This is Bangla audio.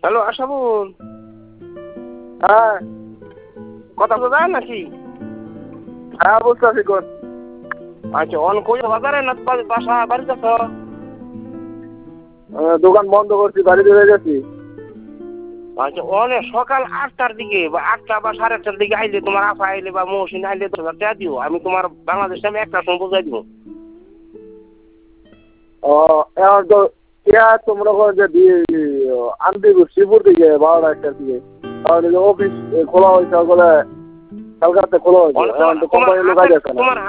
হ্যালো আশাবুল, হ্যাঁ কথা বোঝা যায় নাকি? হ্যাঁ বুঝতেছি কোন আচ্ছা, অন কই বাজারে না বাসা বাড়িতে আছো? দোকান বন্ধ করছি, বাড়িতে হয়ে গেছি। আচ্ছা, অনে সকাল 8টার দিকে বা 8টা বা 8:30টার দিকে আইলে তোমার আফা আইলে বা মৌসিন আইলে তোমার টাকা দিও, আমি তোমার বাংলাদেশ আমি একটা সময় বুঝাই দিব। ও এখন তো তোমরা যে আনতে শিবপুর থেকে 12টা 1টার দিকে, তাহলে অফিস খোলা হয়েছে বলে কালকাতে খোলা হয়েছে, এখন তো কোম্পানির লোক আগে আছে না। তোমার